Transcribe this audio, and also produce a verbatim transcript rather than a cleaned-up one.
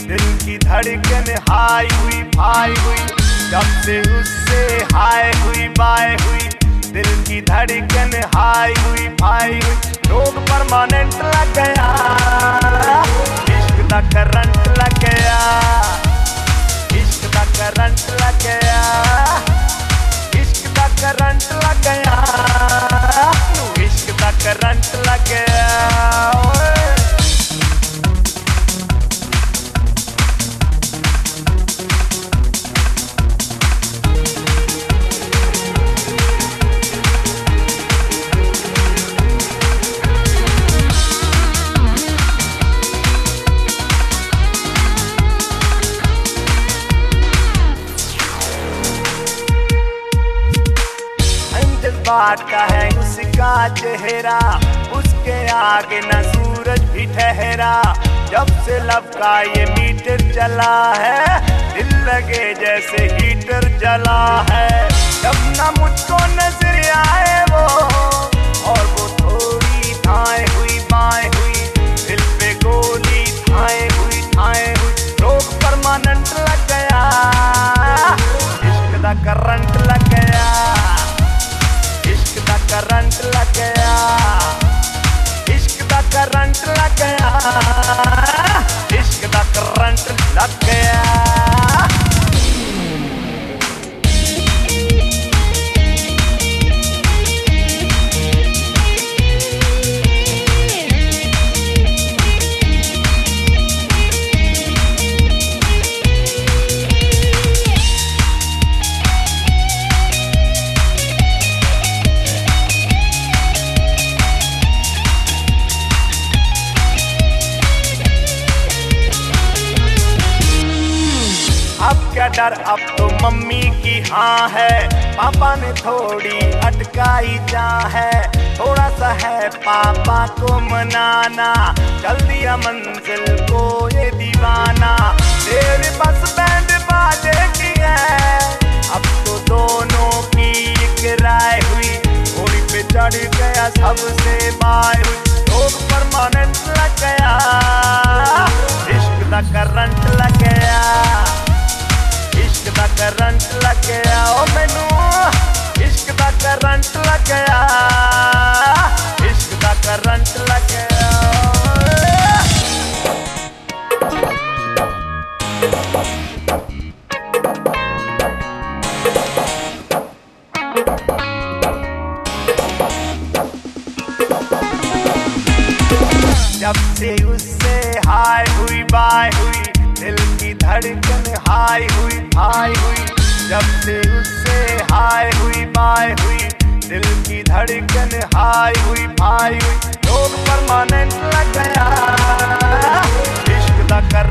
दिल की धड़कन हाई हुई भाई हुई, जब से उससे हाय हुई बाय हुई। दिल की धड़कन हाई हुई भाई हुई, रोग परमानेंट लग गया, इश्क दा करंट लग गया, इश्क दा करंट लग गया, इश्क दा करंट लग गया, इश्क दा करंट लग गया। बात का है उसका चेहरा, उसके आगे न सूरज भी ठहरा। जब से लब का ये मीटर चला है, दिल लगे जैसे हीटर जला है। जब न मुझको नजर आए वो, और वो थोड़ी थाए हुई बाएं हुई, दिल पे गोली थाए हुई थाए हुई, रोग परमानेंट लग गया, इश्क दा करंट लग गया, इश्क दा करंट लग गया, इश्क दा करंट लग गया, इश्क दा करंट लग गया। अब क्या डर, अब तो मम्मी की हाँ है, पापा ने थोड़ी अटकाई जा है। थोड़ा सा है पापा को मनाना, चल दिया मंजिल को ये दीवाना। तेरे बस बैंड बाजे की है, अब तो दोनों की एक राय हुई, घोड़ी पे चढ़ गया सबसे बाय हुई, रोग परमानेंट लग गया, इश्क दा करंट लग गया, इश्क दा करंट लग गया। ओ मैनू इश्क दा करंट लग गया, इश्क दा करंट लग गया। जब से उससे हाय हुई बाय हुई, दिल की धड़कन हाई हुई भाई हुई, जब से उससे हाय हुई बाय हुई, दिल की धड़कन हाई हुई भाई हुई, रोग परमानेंट लग गया, इश्क दा कर